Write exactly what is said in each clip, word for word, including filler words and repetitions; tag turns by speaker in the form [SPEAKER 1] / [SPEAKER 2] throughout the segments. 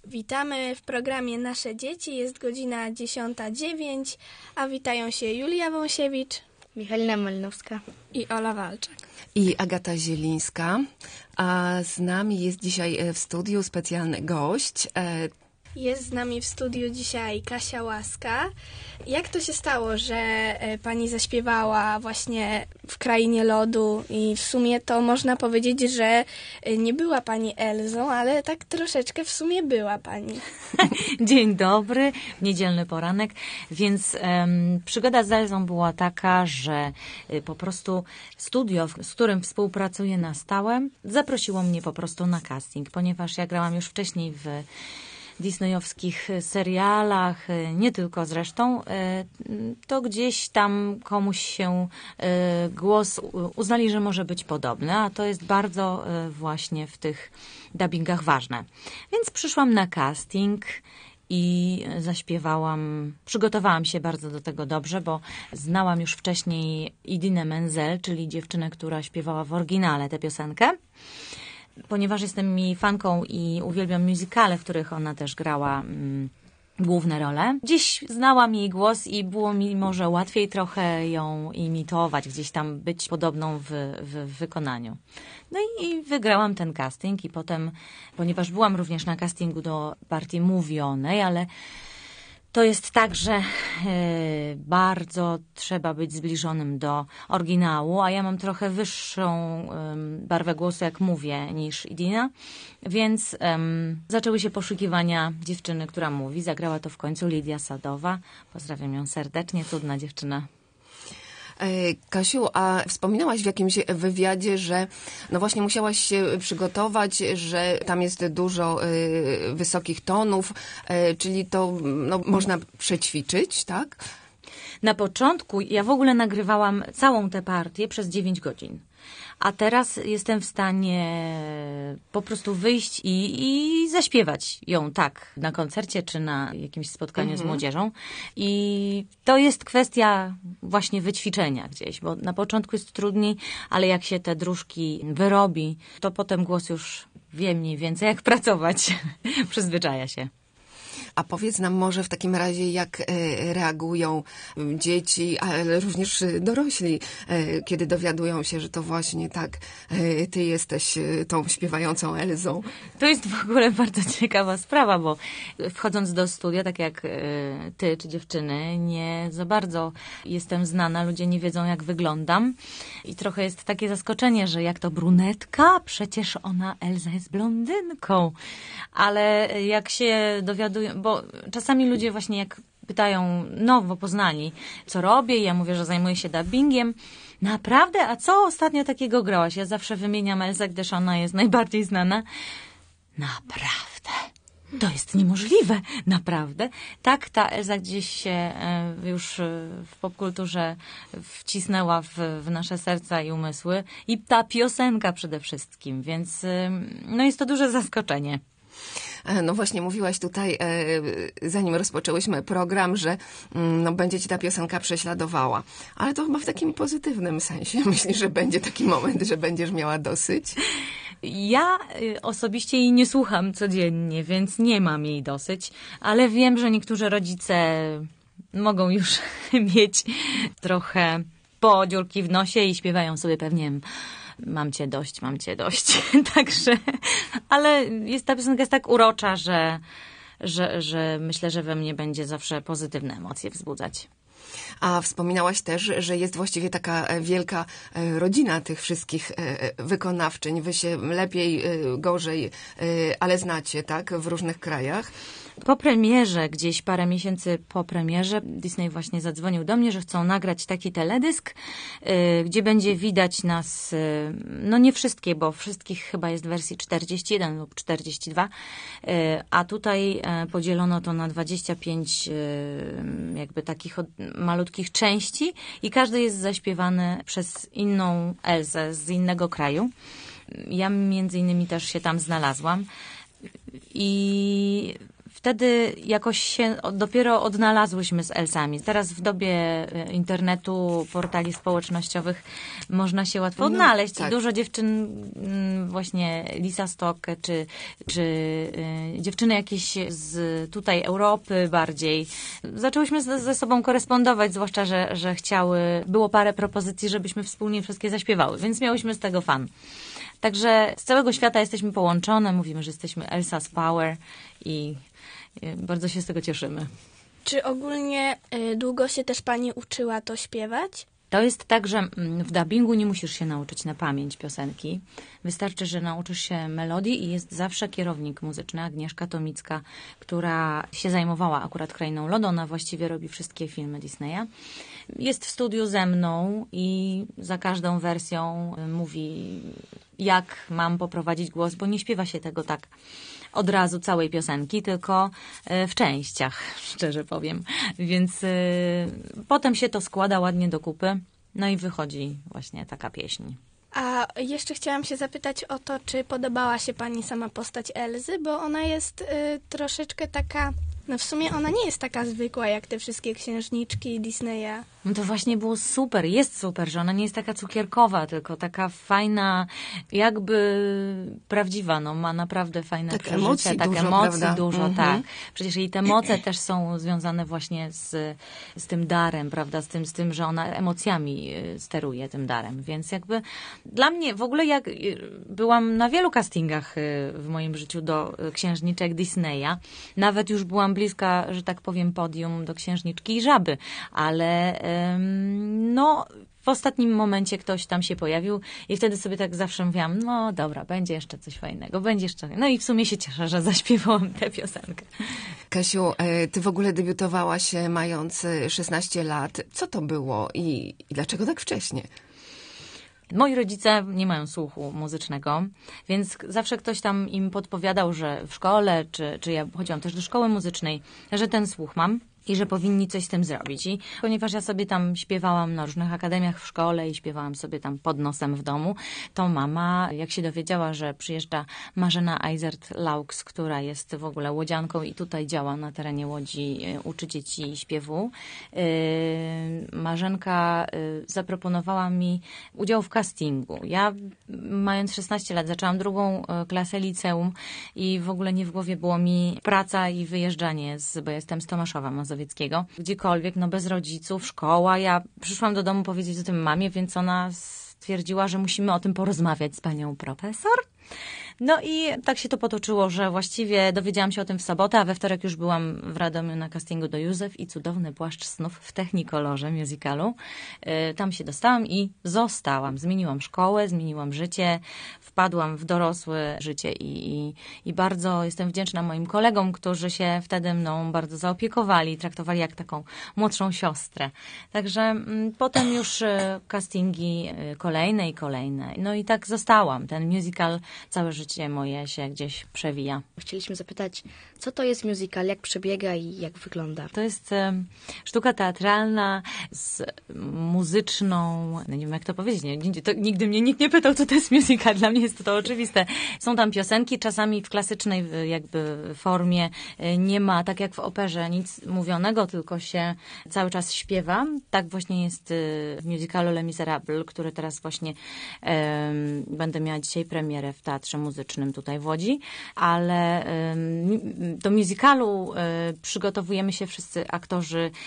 [SPEAKER 1] Witamy w programie Nasze Dzieci. Jest godzina dziesiąta dziewięć, a witają się Julia Wąsiewicz,
[SPEAKER 2] Michalina Malinowska
[SPEAKER 1] i Ola Walczak.
[SPEAKER 3] I Agata Zielińska. A z nami jest dzisiaj w studiu specjalny gość.
[SPEAKER 1] Jest z nami w studiu dzisiaj Kasia Łaska. Jak to się stało, że pani zaśpiewała właśnie w Krainie Lodu i w sumie to można powiedzieć, że nie była pani Elzą, ale tak troszeczkę w sumie była pani.
[SPEAKER 4] Dzień dobry, niedzielny poranek, więc um, przygoda z Elzą była taka, że y, po prostu studio, z którym współpracuję na stałe, zaprosiło mnie po prostu na casting, ponieważ ja grałam już wcześniej w disneyowskich serialach, nie tylko zresztą, to gdzieś tam komuś się głos uznali, że może być podobny, a to jest bardzo właśnie w tych dubbingach ważne. Więc przyszłam na casting i zaśpiewałam, przygotowałam się bardzo do tego dobrze, bo znałam już wcześniej Idinę Menzel, czyli dziewczynę, która śpiewała w oryginale tę piosenkę. Ponieważ jestem jej fanką i uwielbiam musicale, w których ona też grała mm, główne role. Gdzieś znałam jej głos i było mi może łatwiej trochę ją imitować, gdzieś tam być podobną w, w, w wykonaniu. No i, i wygrałam ten casting i potem, ponieważ byłam również na castingu do partii mówionej, ale to jest tak, że y, bardzo trzeba być zbliżonym do oryginału, a ja mam trochę wyższą y, barwę głosu, jak mówię, niż Idina, więc y, zaczęły się poszukiwania dziewczyny, która mówi. Zagrała to w końcu Lidia Sadowa. Pozdrawiam ją serdecznie, cudna dziewczyna.
[SPEAKER 3] Kasiu, a wspominałaś w jakimś wywiadzie, że no właśnie musiałaś się przygotować, że tam jest dużo y, wysokich tonów, y, czyli to no, można przećwiczyć, tak?
[SPEAKER 4] Na początku ja w ogóle nagrywałam całą tę partię przez dziewięć godzin. A teraz jestem w stanie po prostu wyjść i, i zaśpiewać ją tak na koncercie czy na jakimś spotkaniu mhm. z młodzieżą. I to jest kwestia właśnie wyćwiczenia gdzieś, bo na początku jest trudniej, ale jak się te dróżki wyrobi, to potem głos już wie mniej więcej jak pracować. Przyzwyczaja się.
[SPEAKER 3] A powiedz nam może w takim razie, jak reagują dzieci, ale również dorośli, kiedy dowiadują się, że to właśnie tak ty jesteś tą śpiewającą Elzą.
[SPEAKER 4] To jest w ogóle bardzo ciekawa sprawa, bo wchodząc do studia, tak jak ty czy dziewczyny, nie za bardzo jestem znana, ludzie nie wiedzą jak wyglądam i trochę jest takie zaskoczenie, że jak to brunetka, przecież ona, Elza jest blondynką, ale jak się dowiadują, bo czasami ludzie właśnie jak pytają nowo poznani, co robię, ja mówię, że zajmuję się dubbingiem. Naprawdę? A co ostatnio takiego grałaś? Ja zawsze wymieniam Elzę, gdyż ona jest najbardziej znana. Naprawdę? To jest niemożliwe. Naprawdę? Tak, ta Elza gdzieś się już w popkulturze wcisnęła w, w nasze serca i umysły. I ta piosenka przede wszystkim, więc no jest to duże zaskoczenie.
[SPEAKER 3] No właśnie mówiłaś tutaj, zanim rozpoczęłyśmy program, że no, będzie ci ta piosenka prześladowała. Ale to chyba w takim pozytywnym sensie. Myślisz, że będzie taki moment, że będziesz miała dosyć?
[SPEAKER 4] Ja osobiście jej nie słucham codziennie, więc nie mam jej dosyć. Ale wiem, że niektórzy rodzice mogą już mieć trochę po dziurki w nosie i śpiewają sobie pewnie... Mam cię dość, mam cię dość. Także, ale jest, ta piosenka jest tak urocza, że, że, że myślę, że we mnie będzie zawsze pozytywne emocje wzbudzać.
[SPEAKER 3] A wspominałaś też, że jest właściwie taka wielka rodzina tych wszystkich wykonawczyń. Wy się lepiej, gorzej, ale znacie, tak? W różnych krajach.
[SPEAKER 4] Po premierze, gdzieś parę miesięcy po premierze, Disney właśnie zadzwonił do mnie, że chcą nagrać taki teledysk, yy, gdzie będzie widać nas, yy, no nie wszystkie, bo wszystkich chyba jest w wersji czterdzieści jeden lub czterdzieści dwa, yy, a tutaj yy, podzielono to na dwadzieścia pięć yy, jakby takich od, malutkich części i każdy jest zaśpiewany przez inną Elzę z innego kraju. Ja między innymi też się tam znalazłam i wtedy jakoś się dopiero odnalazłyśmy z Elsami. Teraz w dobie internetu, portali społecznościowych można się łatwo odnaleźć.
[SPEAKER 3] No, tak.
[SPEAKER 4] Dużo dziewczyn, właśnie Lisa Stock, czy, czy y, dziewczyny jakieś z tutaj Europy bardziej. Zaczęłyśmy z, ze sobą korespondować, zwłaszcza, że, że chciały, było parę propozycji, żebyśmy wspólnie wszystkie zaśpiewały, więc miałyśmy z tego fan. Także z całego świata jesteśmy połączone, mówimy, że jesteśmy Elsa's Power i bardzo się z tego cieszymy.
[SPEAKER 1] Czy ogólnie y, długo się też pani uczyła to śpiewać?
[SPEAKER 4] To jest tak, że w dubbingu nie musisz się nauczyć na pamięć piosenki. Wystarczy, że nauczysz się melodii i jest zawsze kierownik muzyczny, Agnieszka Tomicka, która się zajmowała akurat Krainą Lodu. Ona właściwie robi wszystkie filmy Disneya. Jest w studiu ze mną i za każdą wersją mówi, jak mam poprowadzić głos, bo nie śpiewa się tego tak od razu całej piosenki, tylko w częściach, szczerze powiem. Więc y, potem się to składa ładnie do kupy, no i wychodzi właśnie taka pieśń.
[SPEAKER 1] A jeszcze chciałam się zapytać o to, czy podobała się pani sama postać Elzy, bo ona jest y, troszeczkę taka, no w sumie ona nie jest taka zwykła jak te wszystkie księżniczki Disneya.
[SPEAKER 4] No to właśnie było super, jest super, że ona nie jest taka cukierkowa, tylko taka fajna, jakby prawdziwa, no ma naprawdę fajne
[SPEAKER 3] tak
[SPEAKER 4] przeżycia,
[SPEAKER 3] emocji
[SPEAKER 4] tak
[SPEAKER 3] dużo,
[SPEAKER 4] emocji
[SPEAKER 3] prawda?
[SPEAKER 4] dużo,
[SPEAKER 3] Mhm.
[SPEAKER 4] tak. Przecież jej te moce też są związane właśnie z, z tym darem, prawda, z tym, z tym, że ona emocjami steruje tym darem, więc jakby dla mnie w ogóle jak byłam na wielu castingach w moim życiu do księżniczek Disneya, nawet już byłam bliska, że tak powiem, podium do księżniczki i żaby, ale no w ostatnim momencie ktoś tam się pojawił i wtedy sobie tak zawsze mówiłam, no dobra, będzie jeszcze coś fajnego, będzie jeszcze... No i w sumie się cieszę, że zaśpiewałam tę piosenkę.
[SPEAKER 3] Kasiu, ty w ogóle debiutowałaś mając szesnaście lat. Co to było i, i dlaczego tak wcześnie?
[SPEAKER 4] Moi rodzice nie mają słuchu muzycznego, więc zawsze ktoś tam im podpowiadał, że w szkole, czy, czy ja chodziłam też do szkoły muzycznej, że ten słuch mam i że powinni coś z tym zrobić. I ponieważ ja sobie tam śpiewałam na różnych akademiach w szkole i śpiewałam sobie tam pod nosem w domu, to mama, jak się dowiedziała, że przyjeżdża Marzena Eisert-Laux, która jest w ogóle łodzianką i tutaj działa na terenie Łodzi, uczy dzieci śpiewu, Marzenka zaproponowała mi udział w castingu. Ja mając szesnaście lat zaczęłam drugą klasę liceum i w ogóle nie w głowie było mi praca i wyjeżdżanie, z, bo jestem z Tomaszowa Mazowieckiego, gdziekolwiek, no bez rodziców, szkoła. Ja przyszłam do domu powiedzieć o tym mamie, więc ona stwierdziła, że musimy o tym porozmawiać z panią profesor. No i tak się to potoczyło, że właściwie dowiedziałam się o tym w sobotę, a we wtorek już byłam w Radomiu na castingu do Józef i Cudowny płaszcz snów w Technikolorze musicalu. Tam się dostałam i zostałam. Zmieniłam szkołę, zmieniłam życie, wpadłam w dorosłe życie i, i, i bardzo jestem wdzięczna moim kolegom, którzy się wtedy mną bardzo zaopiekowali, traktowali jak taką młodszą siostrę. Także m, potem już castingi kolejne i kolejne. No i tak zostałam. Ten musical całe życie moje się gdzieś przewija.
[SPEAKER 2] Chcieliśmy zapytać, co to jest musical, jak przebiega i jak wygląda?
[SPEAKER 4] To jest um, sztuka teatralna z muzyczną, no nie wiem jak to powiedzieć, nie, to nigdy mnie nikt nie pytał, co to jest musical, dla mnie jest to, to oczywiste. Są tam piosenki, czasami w klasycznej jakby formie nie ma, tak jak w operze, nic mówionego, tylko się cały czas śpiewa. Tak właśnie jest w musicalu Les Miserables, który teraz właśnie um, będę miała dzisiaj premierę w Teatrze Muzycznym tutaj w Łodzi, ale um, do musicalu um, przygotowujemy się wszyscy aktorzy um,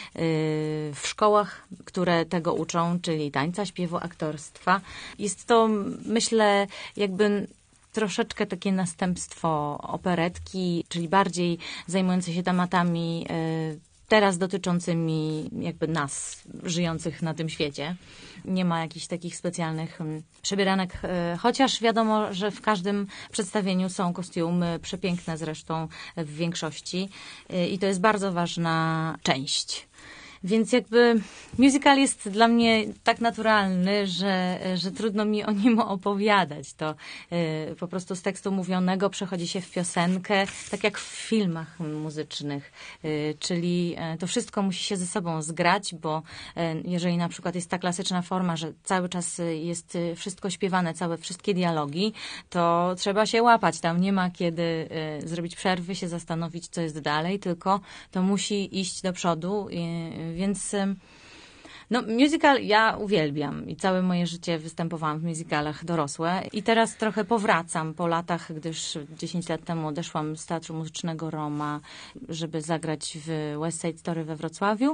[SPEAKER 4] w szkołach, które tego uczą, czyli tańca, śpiewu, aktorstwa. Jest to, myślę, jakby troszeczkę takie następstwo operetki, czyli bardziej zajmujące się tematami um, teraz dotyczącymi jakby nas, żyjących na tym świecie. Nie ma jakichś takich specjalnych przebieranek, chociaż wiadomo, że w każdym przedstawieniu są kostiumy, przepiękne zresztą w większości i to jest bardzo ważna część. Więc jakby musical jest dla mnie tak naturalny, że, że trudno mi o nim opowiadać. To y, po prostu z tekstu mówionego przechodzi się w piosenkę, tak jak w filmach muzycznych. Y, czyli y, to wszystko musi się ze sobą zgrać, bo y, jeżeli na przykład jest ta klasyczna forma, że cały czas jest y, wszystko śpiewane, całe wszystkie dialogi, to trzeba się łapać. Tam nie ma kiedy y, zrobić przerwy, się zastanowić, co jest dalej, tylko to musi iść do przodu. Y, Więc no, musical ja uwielbiam i całe moje życie występowałam w musicalach dorosłe i teraz trochę powracam po latach, gdyż dziesięć lat temu odeszłam z Teatru Muzycznego Roma, żeby zagrać w West Side Story we Wrocławiu.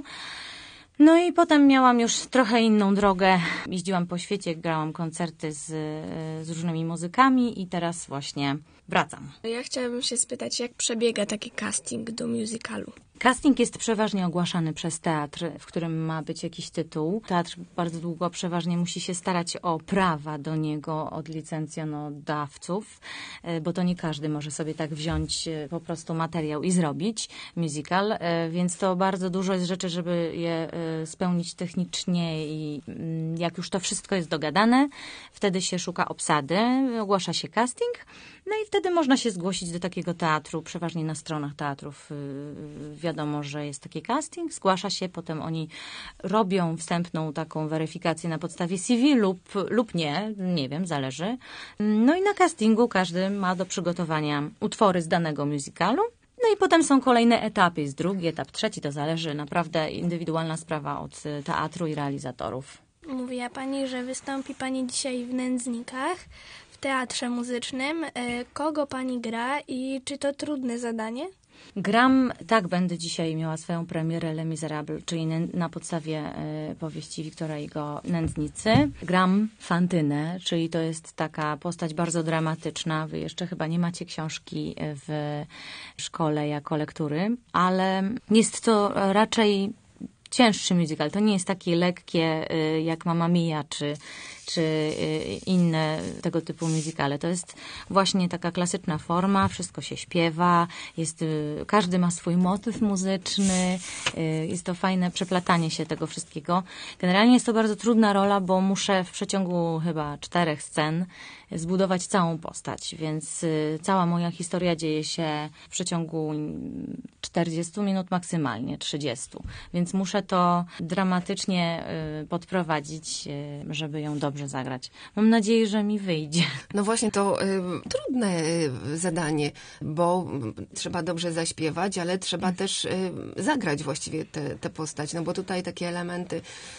[SPEAKER 4] No i potem miałam już trochę inną drogę. Jeździłam po świecie, grałam koncerty z, z różnymi muzykami i teraz właśnie wracam.
[SPEAKER 1] Ja chciałabym się spytać, jak przebiega taki casting do musicalu?
[SPEAKER 4] Casting jest przeważnie ogłaszany przez teatr, w którym ma być jakiś tytuł. Teatr bardzo długo przeważnie musi się starać o prawa do niego od licencjonodawców, bo to nie każdy może sobie tak wziąć po prostu materiał i zrobić musical, więc to bardzo dużo jest rzeczy, żeby je spełnić technicznie i jak już to wszystko jest dogadane, wtedy się szuka obsady, ogłasza się casting, no i wtedy można się zgłosić do takiego teatru, przeważnie na stronach teatrów wiadomo, że jest taki casting, zgłasza się, potem oni robią wstępną taką weryfikację na podstawie C V lub, lub nie, nie wiem, zależy. No i na castingu każdy ma do przygotowania utwory z danego musicalu. No i potem są kolejne etapy, jest drugi etap, trzeci, to zależy, naprawdę indywidualna sprawa od teatru i realizatorów.
[SPEAKER 1] Mówiła Pani, że wystąpi Pani dzisiaj w Nędznikach, w Teatrze Muzycznym. Kogo Pani gra i czy to trudne zadanie?
[SPEAKER 4] Gram, tak, będę dzisiaj miała swoją premierę Les Miserables, czyli na podstawie y, powieści Wiktora Hugo Nędznicy. Gram Fantynę, czyli to jest taka postać bardzo dramatyczna. Wy jeszcze chyba nie macie książki w szkole jako lektury, ale jest to raczej cięższy musical. To nie jest takie lekkie y, jak Mamma Mia czy, czy y, inne tego typu musicale. To jest właśnie taka klasyczna forma, wszystko się śpiewa, jest, y, każdy ma swój motyw muzyczny, y, jest to fajne przeplatanie się tego wszystkiego. Generalnie jest to bardzo trudna rola, bo muszę w przeciągu chyba czterech scen zbudować całą postać, więc y, cała moja historia dzieje się w przeciągu czterdziestu minut maksymalnie, trzydziestu. Więc muszę to dramatycznie y, podprowadzić, y, żeby ją dobrze zagrać. Mam nadzieję, że mi wyjdzie.
[SPEAKER 3] No właśnie, to y, trudne y, zadanie, bo y, trzeba dobrze zaśpiewać, ale trzeba też y, zagrać właściwie tę postać, no bo tutaj takie elementy y,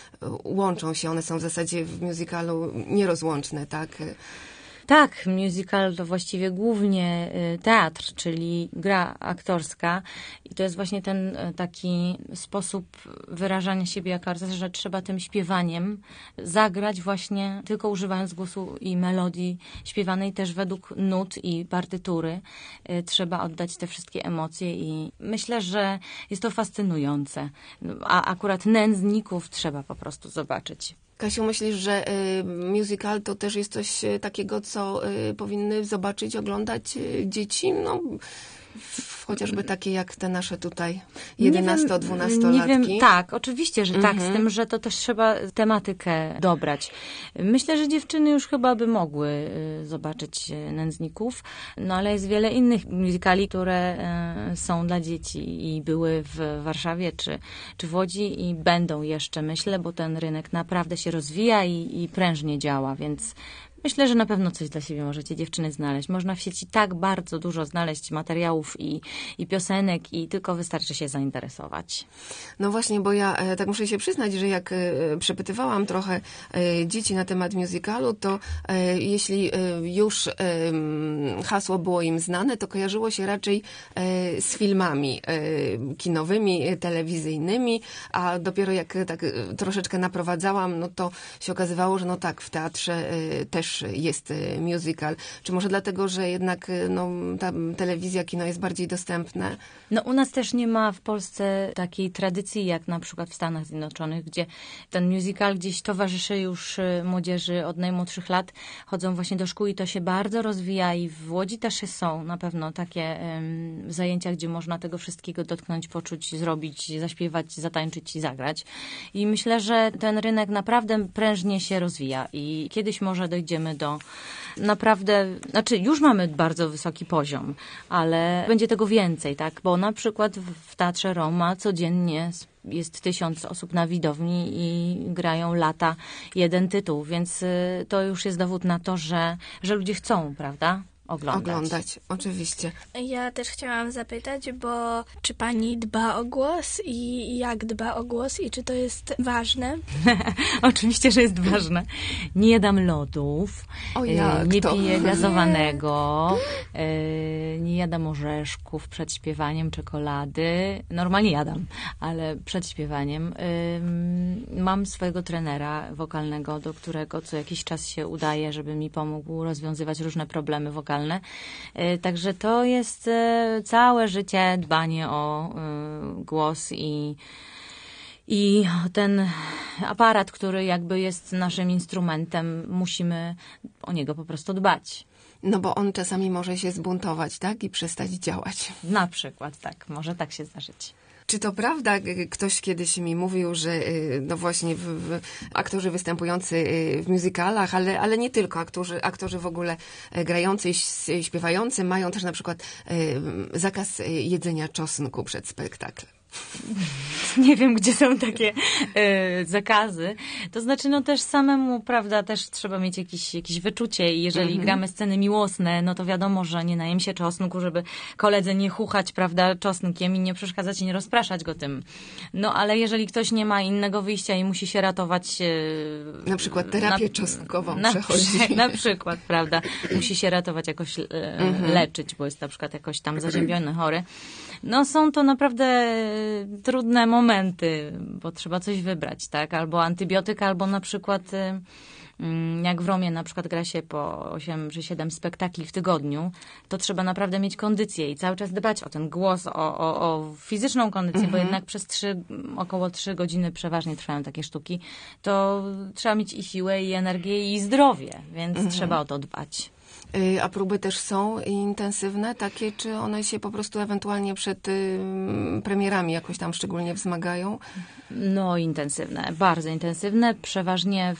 [SPEAKER 3] łączą się, one są w zasadzie w musicalu nierozłączne, tak?
[SPEAKER 4] Tak, musical to właściwie głównie teatr, czyli gra aktorska i to jest właśnie ten taki sposób wyrażania siebie jako artysta, że trzeba tym śpiewaniem zagrać właśnie tylko używając głosu i melodii śpiewanej też według nut i partytury. Trzeba oddać te wszystkie emocje i myślę, że jest to fascynujące. A akurat Nędzników trzeba po prostu zobaczyć.
[SPEAKER 3] Kasiu, myślisz, że y, musical to też jest coś y, takiego, co y, powinny zobaczyć, oglądać y, dzieci? No, f, chociażby takie jak te nasze tutaj jedenasto-dwunastolatki.
[SPEAKER 4] Tak, oczywiście, że tak,
[SPEAKER 3] Mhm.
[SPEAKER 4] z tym, że to też trzeba tematykę dobrać. Myślę, że dziewczyny już chyba by mogły y, zobaczyć y, Nędzników, no ale jest wiele innych musicali, które y, są dla dzieci i były w Warszawie czy, czy w Łodzi i będą jeszcze, myślę, bo ten rynek naprawdę się rozwija i, i prężnie działa, więc myślę, że na pewno coś dla siebie możecie dziewczyny znaleźć. Można w sieci tak bardzo dużo znaleźć materiałów i, i piosenek i tylko wystarczy się zainteresować.
[SPEAKER 3] No właśnie, bo ja e, tak muszę się przyznać, że jak e, przepytywałam trochę e, dzieci na temat musicalu, to e, jeśli e, już e, hasło było im znane, to kojarzyło się raczej e, z filmami e, kinowymi, e, telewizyjnymi, a dopiero jak tak e, troszeczkę naprowadzałam, no to się okazywało, że no tak, w teatrze e, też też jest musical? Czy może dlatego, że jednak no, ta telewizja, kino jest bardziej dostępne?
[SPEAKER 4] No u nas też nie ma w Polsce takiej tradycji jak na przykład w Stanach Zjednoczonych, gdzie ten musical gdzieś towarzyszy już młodzieży od najmłodszych lat. Chodzą właśnie do szkół i to się bardzo rozwija i w Łodzi też są na pewno takie um, zajęcia, gdzie można tego wszystkiego dotknąć, poczuć, zrobić, zaśpiewać, zatańczyć i zagrać. I myślę, że ten rynek naprawdę prężnie się rozwija i kiedyś może dojdziemy do naprawdę, znaczy już mamy bardzo wysoki poziom, ale będzie tego więcej, tak? Bo na przykład w Teatrze Roma codziennie jest tysiąc osób na widowni i grają lata jeden tytuł, więc to już jest dowód na to, że, że ludzie chcą, prawda? Oglądać.
[SPEAKER 3] Oglądać, oczywiście.
[SPEAKER 1] Ja też chciałam zapytać, bo czy pani dba o głos i jak dba o głos i czy to jest ważne?
[SPEAKER 4] Oczywiście, że jest ważne. Nie jadam lodów,
[SPEAKER 3] o jak
[SPEAKER 4] nie
[SPEAKER 3] to?
[SPEAKER 4] piję gazowanego, nie. nie jadam orzeszków przed śpiewaniem, czekolady. Normalnie jadam, ale przed śpiewaniem. Mam swojego trenera wokalnego, do którego co jakiś czas się udaje, żeby mi pomógł rozwiązywać różne problemy wokalne. Także to jest całe życie dbanie o głos i, i ten aparat, który jakby jest naszym instrumentem, musimy o niego po prostu dbać.
[SPEAKER 3] No bo on czasami może się zbuntować, tak? I przestać działać.
[SPEAKER 4] Na przykład, tak. Może tak się zdarzyć.
[SPEAKER 3] Czy to prawda, ktoś kiedyś mi mówił, że no właśnie w, w, aktorzy występujący w musicalach, ale, ale nie tylko, aktorzy, aktorzy w ogóle grający, śpiewający mają też na przykład zakaz jedzenia czosnku przed spektaklem?
[SPEAKER 4] Nie wiem, gdzie są takie e, zakazy. To znaczy, no też samemu, prawda, też trzeba mieć jakieś, jakieś wyczucie i jeżeli mm-hmm. gramy sceny miłosne, no to wiadomo, że nie najem się czosnku, żeby koledze nie chuchać, prawda, czosnkiem i nie przeszkadzać i nie rozpraszać go tym. No ale jeżeli ktoś nie ma innego wyjścia i musi się ratować... E,
[SPEAKER 3] na przykład terapię na, czosnkową
[SPEAKER 4] na,
[SPEAKER 3] przechodzi.
[SPEAKER 4] Na przykład, prawda, musi się ratować, jakoś e, mm-hmm. leczyć, bo jest na przykład jakoś tam zaziębiony, chory. No są to naprawdę trudne momenty, bo trzeba coś wybrać, tak? Albo antybiotyk, albo na przykład jak w Romie na przykład gra się po osiem czy siedem spektakli w tygodniu, to trzeba naprawdę mieć kondycję i cały czas dbać o ten głos, o, o, o fizyczną kondycję, mm-hmm. bo jednak przez trzy, około trzy godziny przeważnie trwają takie sztuki, to trzeba mieć i siłę, i energię, i zdrowie, więc mm-hmm. trzeba o to dbać.
[SPEAKER 3] A próby też są intensywne takie, czy one się po prostu ewentualnie przed y, premierami jakoś tam szczególnie wzmagają?
[SPEAKER 4] No intensywne, bardzo intensywne. Przeważnie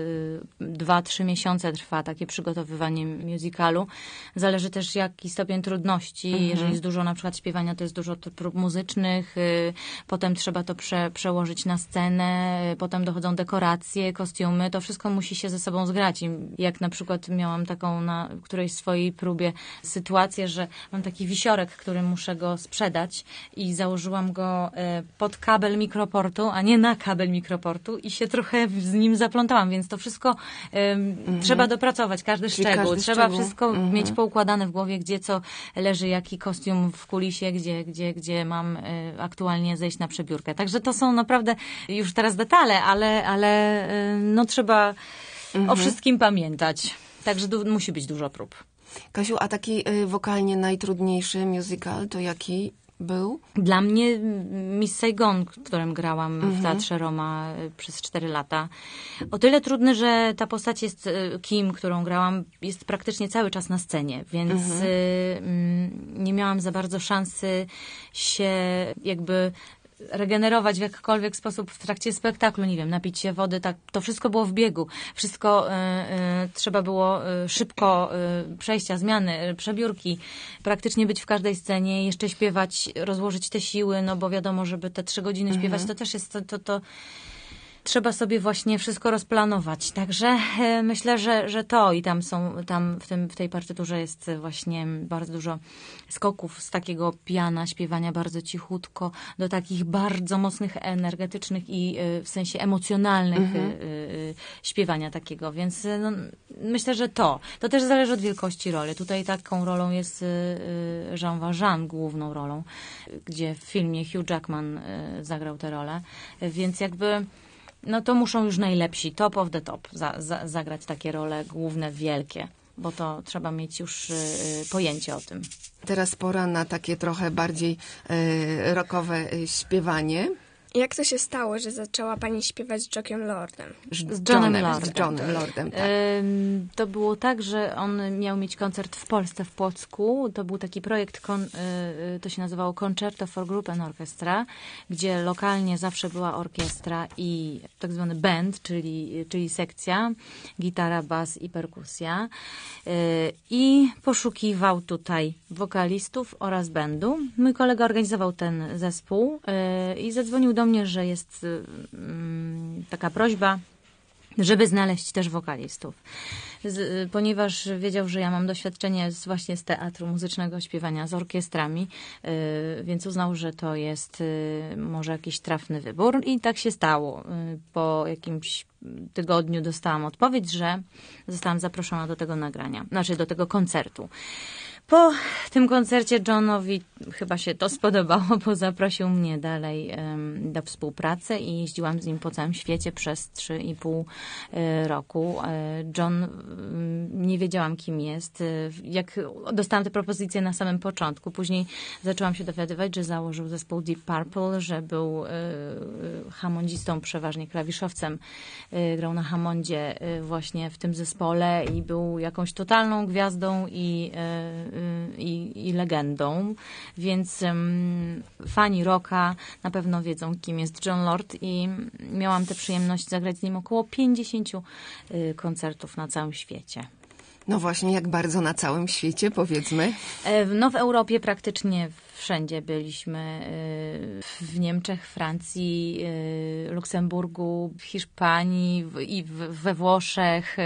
[SPEAKER 4] w dwa trzy miesiące trwa takie przygotowywanie musicalu. Zależy też jaki stopień trudności. Mhm. Jeżeli jest dużo na przykład śpiewania, to jest dużo prób muzycznych. Y, potem trzeba to prze, przełożyć na scenę. Y, potem dochodzą dekoracje, kostiumy. To wszystko musi się ze sobą zgrać. I jak na przykład miałam taką na którejś swojej próbie sytuację, że mam taki wisiorek, który muszę go sprzedać i założyłam go pod kabel mikroportu, a nie na kabel mikroportu i się trochę z nim zaplątałam, więc to wszystko um, mhm. trzeba dopracować, każdy Czyli szczegół. Każdy trzeba szczegół. wszystko mhm. mieć poukładane w głowie, gdzie co leży, jaki kostium w kulisie, gdzie, gdzie, gdzie mam y, aktualnie zejść na przebiórkę. Także to są naprawdę już teraz detale, ale, ale y, no trzeba mhm. o wszystkim pamiętać. Także du- musi być dużo prób.
[SPEAKER 3] Kasiu, a taki y, wokalnie najtrudniejszy musical to jaki był?
[SPEAKER 4] Dla mnie Miss Saigon, którym grałam mm-hmm. w Teatrze Roma przez cztery lata. O tyle trudny, że ta postać jest, Kim, którą grałam, jest praktycznie cały czas na scenie, więc mm-hmm. y, nie miałam za bardzo szansy się jakby regenerować w jakikolwiek sposób w trakcie spektaklu, nie wiem, napić się wody, tak, to wszystko było w biegu. Wszystko y, y, trzeba było y, szybko y, przejścia, zmiany, y, przebiórki, praktycznie być w każdej scenie, jeszcze śpiewać, rozłożyć te siły, no bo wiadomo, żeby te trzy godziny mhm. śpiewać, to też jest to, to, to trzeba sobie właśnie wszystko rozplanować. Także e, myślę, że, że to i tam są, tam w, tym, w tej partyturze jest właśnie bardzo dużo skoków z takiego piana, śpiewania bardzo cichutko, do takich bardzo mocnych, energetycznych i e, w sensie emocjonalnych mhm. e, e, śpiewania takiego. Więc e, no, myślę, że to. To też zależy od wielkości roli. Tutaj taką rolą jest e, Jean Valjean, główną rolą, gdzie w filmie Hugh Jackman e, zagrał tę rolę. Więc jakby no to muszą już najlepsi, top of the top, za, za, zagrać takie role główne, wielkie, bo to trzeba mieć już y, pojęcie o tym.
[SPEAKER 3] Teraz pora na takie trochę bardziej y, rockowe y, śpiewanie.
[SPEAKER 1] Jak to się stało, że zaczęła pani śpiewać z Jockiem Lordem?
[SPEAKER 4] Z Johnem Lordem.
[SPEAKER 3] Z Johnem Lordem, tak.
[SPEAKER 4] Ym, To było tak, że on miał mieć koncert w Polsce, w Płocku. To był taki projekt, kon, y, to się nazywało Concerto for Group and Orchestra, gdzie lokalnie zawsze była orkiestra i tak zwany band, czyli, czyli sekcja, gitara, bas i perkusja. Y, I poszukiwał tutaj wokalistów oraz bandu. Mój kolega organizował ten zespół y, i zadzwonił do mnie, że jest y, y, taka prośba, żeby znaleźć też wokalistów. Z, ponieważ wiedział, że ja mam doświadczenie z, właśnie z teatru muzycznego, śpiewania z orkiestrami, y, więc uznał, że to jest y, może jakiś trafny wybór i tak się stało. Y, po jakimś tygodniu dostałam odpowiedź, że zostałam zaproszona do tego nagrania, znaczy do tego koncertu. Po tym koncercie Johnowi chyba się to spodobało, bo zaprosił mnie dalej um, do współpracy i jeździłam z nim po całym świecie przez trzy i pół y, roku. John, y, nie wiedziałam, kim jest. Jak dostałam tę propozycję na samym początku, później zaczęłam się dowiadywać, że założył zespół Deep Purple, że był y, y, hamondzistą, przeważnie klawiszowcem. Y, grał na hamondzie y, właśnie w tym zespole i był jakąś totalną gwiazdą i y, I, i legendą, więc um, fani rocka na pewno wiedzą, kim jest Jon Lord i miałam tę przyjemność zagrać z nim około pięćdziesięciu y, koncertów na całym świecie.
[SPEAKER 3] No właśnie, jak bardzo na całym świecie, powiedzmy?
[SPEAKER 4] No w Europie praktycznie wszędzie byliśmy. W Niemczech, Francji, Luksemburgu, w Hiszpanii i we Włoszech.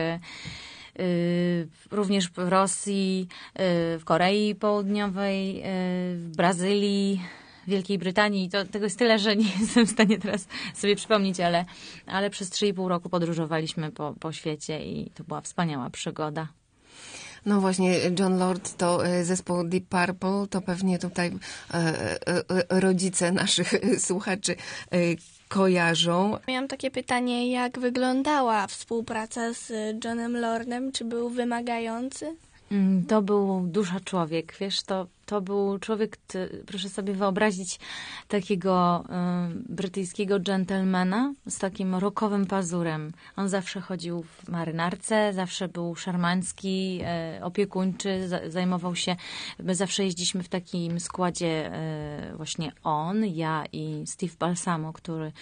[SPEAKER 4] Również w Rosji, w Korei Południowej, w Brazylii, Wielkiej Brytanii. To, tego jest tyle, że nie jestem w stanie teraz sobie przypomnieć, ale, ale przez trzy i pół roku podróżowaliśmy po, po świecie i to była wspaniała przygoda.
[SPEAKER 3] No właśnie, Jon Lord to zespół Deep Purple, to pewnie tutaj e, e, rodzice naszych słuchaczy e, kojarzą.
[SPEAKER 1] Miałam takie pytanie, jak wyglądała współpraca z Johnem Lordem? Czy był wymagający?
[SPEAKER 4] To był dusza człowiek, wiesz, to, to był człowiek, ty, proszę sobie wyobrazić takiego y, brytyjskiego dżentelmena z takim rockowym pazurem. On zawsze chodził w marynarce, zawsze był szarmancki, y, opiekuńczy, za, zajmował się, my zawsze jeździliśmy w takim składzie y, właśnie on, ja i Steve Balsamo, który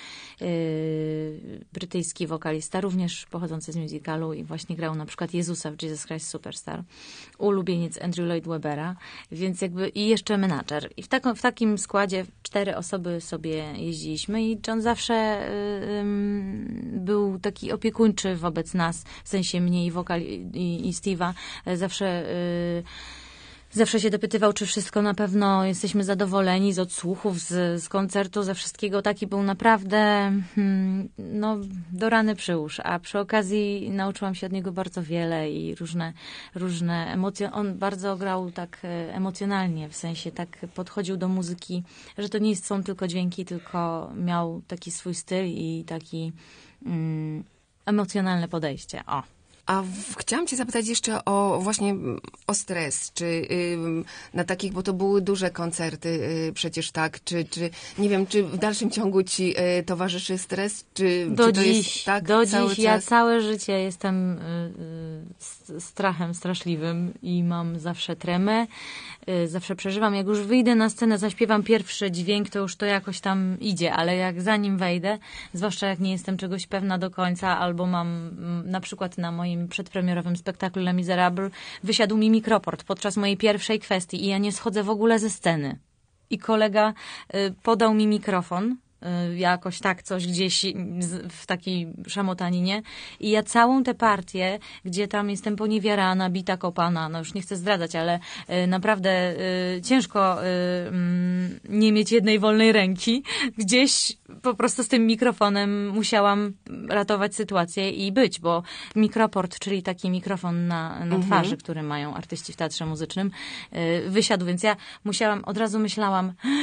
[SPEAKER 4] y, brytyjski wokalista, również pochodzący z musicalu i właśnie grał na przykład Jezusa w Jesus Christ Superstar. Ulubieniec Andrew Lloyd Webbera, więc jakby i jeszcze menadżer. I w, taką, w takim składzie cztery osoby sobie jeździliśmy i John zawsze y, y, był taki opiekuńczy wobec nas, w sensie mnie i, wokali, i, i Steve'a. Zawsze y, Zawsze się dopytywał, czy wszystko na pewno jesteśmy zadowoleni z odsłuchów, z, z koncertu, ze wszystkiego. Taki był naprawdę hmm, no, do rany przyłóż. A przy okazji nauczyłam się od niego bardzo wiele i różne, różne emocje. On bardzo grał tak emocjonalnie, w sensie tak podchodził do muzyki, że to nie są tylko dźwięki, tylko miał taki swój styl i taki hmm, emocjonalne podejście. O.
[SPEAKER 3] A w, chciałam cię zapytać jeszcze o właśnie o stres, czy y, na takich, bo to były duże koncerty y, przecież, tak, czy, czy nie wiem, czy w dalszym ciągu ci y, towarzyszy stres, czy,
[SPEAKER 4] do
[SPEAKER 3] czy to
[SPEAKER 4] dziś,
[SPEAKER 3] jest tak
[SPEAKER 4] do
[SPEAKER 3] cały
[SPEAKER 4] dziś
[SPEAKER 3] czas?
[SPEAKER 4] Ja całe życie jestem y, y, strachem straszliwym i mam zawsze tremę, y, zawsze przeżywam, jak już wyjdę na scenę, zaśpiewam pierwszy dźwięk, to już to jakoś tam idzie, ale jak zanim wejdę, zwłaszcza jak nie jestem czegoś pewna do końca, albo mam m, na przykład na moim przedpremierowym spektaklu Les Miserables wysiadł mi mikroport podczas mojej pierwszej kwestii i ja nie schodzę w ogóle ze sceny. I kolega y, podał mi mikrofon, y, jakoś tak coś gdzieś z, w takiej szamotaninie i ja całą tę partię, gdzie tam jestem poniewierana, bita, kopana, no już nie chcę zdradzać, ale y, naprawdę y, ciężko y, y, nie mieć jednej wolnej ręki. Gdzieś po prostu z tym mikrofonem musiałam ratować sytuację i być, bo mikroport, czyli taki mikrofon na, na twarzy, mhm. który mają artyści w teatrze muzycznym, yy, wysiadł, więc ja musiałam, od razu myślałam,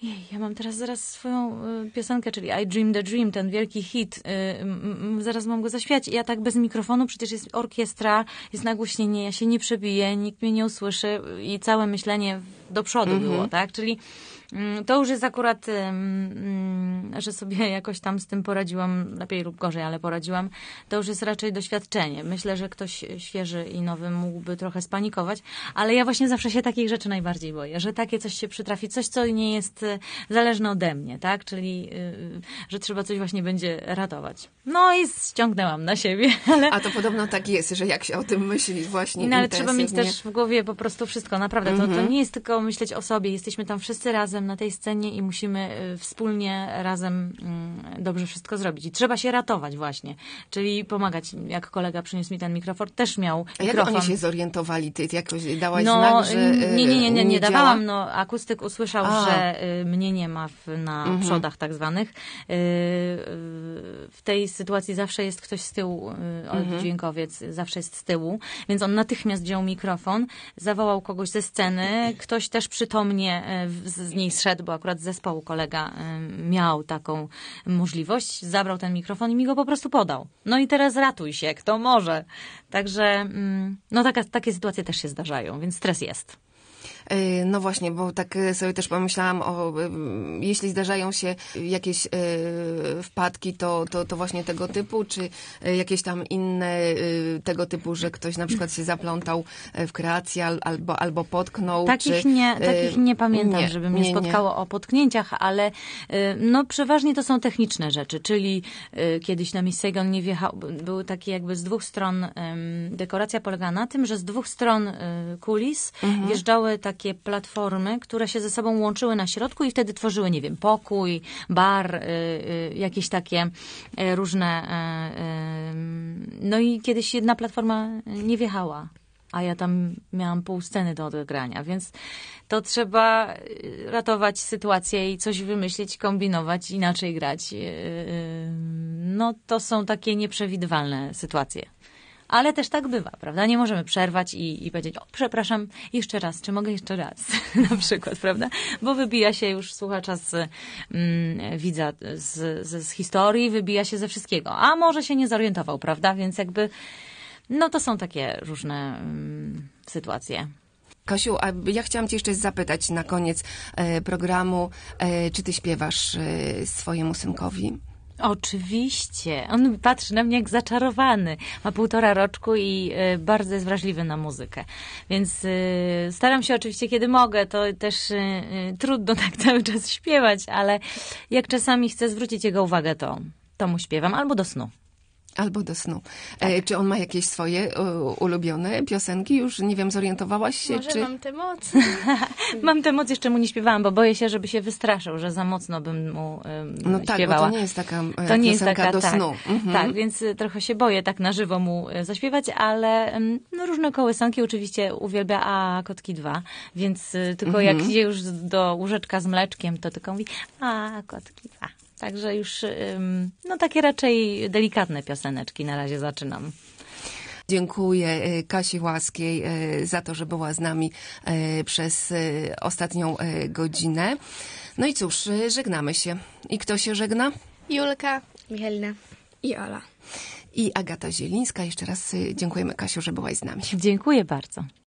[SPEAKER 4] Jej, ja mam teraz zaraz swoją y, piosenkę, czyli I Dream the Dream, ten wielki hit. Y, y, y, zaraz mam go zaśpiewać. Ja tak bez mikrofonu, przecież jest orkiestra, jest nagłośnienie, ja się nie przebiję, nikt mnie nie usłyszy i całe myślenie do przodu mm-hmm. było, tak? Czyli y, to już jest akurat, y, y, że sobie jakoś tam z tym poradziłam, lepiej lub gorzej, ale poradziłam. To już jest raczej doświadczenie. Myślę, że ktoś świeży i nowy mógłby trochę spanikować, ale ja właśnie zawsze się takich rzeczy najbardziej boję, że takie coś się przytrafi, coś, co nie jest zależne ode mnie, tak? Czyli, yy, że trzeba coś właśnie będzie ratować. No i ściągnęłam na siebie. Ale...
[SPEAKER 3] A to podobno tak jest, że jak się o tym myśli właśnie
[SPEAKER 4] no, ale trzeba mieć też w głowie po prostu wszystko, naprawdę. Mm-hmm. To, to nie jest tylko myśleć o sobie. Jesteśmy tam wszyscy razem na tej scenie i musimy wspólnie razem yy, dobrze wszystko zrobić. I trzeba się ratować właśnie. Czyli pomagać. Jak kolega przyniósł mi ten mikrofon, też miał
[SPEAKER 3] A
[SPEAKER 4] mikrofon.
[SPEAKER 3] jak oni się zorientowali? Ty jakoś dałaś
[SPEAKER 4] no,
[SPEAKER 3] znak, że yy,
[SPEAKER 4] nie, nie, nie, nie, nie
[SPEAKER 3] działa?
[SPEAKER 4] dawałam. No, akustyk usłyszał,
[SPEAKER 3] A.
[SPEAKER 4] że y, mnie nie ma w, na
[SPEAKER 3] Mhm.
[SPEAKER 4] przodach tak zwanych. Y, y, w tej sytuacji zawsze jest ktoś z tyłu, y,
[SPEAKER 3] Mhm.
[SPEAKER 4] dźwiękowiec zawsze jest z tyłu, więc on natychmiast wziął mikrofon, zawołał kogoś ze sceny, ktoś też przytomnie y, z, z niej zszedł, bo akurat z zespołu kolega y, miał taką możliwość, zabrał ten mikrofon i mi go po prostu podał. No i teraz ratuj się, kto może. Także mm, no taka, takie sytuacje też się zdarzają, więc stres jest.
[SPEAKER 3] No właśnie, bo tak sobie też pomyślałam o, jeśli zdarzają się jakieś wpadki, to, to, to właśnie tego typu, czy jakieś tam inne tego typu, że ktoś na przykład się zaplątał w kreację albo, albo potknął.
[SPEAKER 4] Takich,
[SPEAKER 3] czy,
[SPEAKER 4] nie, takich nie pamiętam,
[SPEAKER 3] nie,
[SPEAKER 4] żeby mnie
[SPEAKER 3] nie,
[SPEAKER 4] spotkało
[SPEAKER 3] nie.
[SPEAKER 4] o potknięciach, ale no przeważnie to są techniczne rzeczy, czyli kiedyś na Miss Saigon nie wjechał, były takie jakby z dwóch stron, dekoracja polegała na tym, że z dwóch stron kulis mhm. wjeżdżały takie platformy, które się ze sobą łączyły na środku i wtedy tworzyły, nie wiem, pokój, bar, y, y, jakieś takie y, różne... Y, y, no i kiedyś jedna platforma nie wjechała, a ja tam miałam pół sceny do odegrania, więc to trzeba ratować sytuację i coś wymyślić, kombinować, inaczej grać. Y, y, no to są takie nieprzewidywalne sytuacje. Ale też tak bywa, prawda? Nie możemy przerwać i, i powiedzieć, o, przepraszam, jeszcze raz, czy mogę jeszcze raz? Na przykład, prawda? Bo wybija się już słuchacza z mm, widza z, z, z historii, wybija się ze wszystkiego. A może się nie zorientował, prawda? Więc jakby, no to są takie różne mm, sytuacje.
[SPEAKER 3] Kasiu, a ja chciałam cię jeszcze zapytać na koniec e, programu, e, czy ty śpiewasz e, swojemu synkowi?
[SPEAKER 4] Oczywiście. On patrzy na mnie jak zaczarowany. Ma półtora roczku i y, bardzo jest wrażliwy na muzykę. Więc y, staram się oczywiście, kiedy mogę, to też y, y, trudno tak cały czas śpiewać, ale jak czasami chcę zwrócić jego uwagę, to, to mu śpiewam albo do snu.
[SPEAKER 3] Albo do snu. Tak. E, czy on ma jakieś swoje u, ulubione piosenki? Już, nie wiem, zorientowałaś się?
[SPEAKER 1] Może
[SPEAKER 3] czy...
[SPEAKER 1] mam te mocy.
[SPEAKER 4] Mam te mocy, jeszcze mu nie śpiewałam, bo boję się, żeby się wystraszył, że za mocno bym mu um,
[SPEAKER 3] no tak,
[SPEAKER 4] śpiewała.
[SPEAKER 3] Bo to nie jest taka e,
[SPEAKER 4] to nie jest
[SPEAKER 3] piosenka
[SPEAKER 4] taka,
[SPEAKER 3] do
[SPEAKER 4] tak,
[SPEAKER 3] snu. Mhm.
[SPEAKER 4] Tak, więc trochę się boję tak na żywo mu zaśpiewać, ale no, różne kołysanki oczywiście uwielbia, a Kotki dwa, więc tylko
[SPEAKER 3] mhm.
[SPEAKER 4] jak idzie już do łóżeczka z mleczkiem, to tylko mówi, a Kotki dwa. Także już no takie raczej delikatne pioseneczki na razie zaczynam.
[SPEAKER 3] Dziękuję Kasi Łaskiej za to, że była z nami przez ostatnią godzinę. No i cóż, żegnamy się. I kto się żegna?
[SPEAKER 1] Julka
[SPEAKER 2] Michalina
[SPEAKER 1] i Ola.
[SPEAKER 3] I Agata Zielińska. Jeszcze raz dziękujemy, Kasiu, że byłaś z nami.
[SPEAKER 4] Dziękuję bardzo.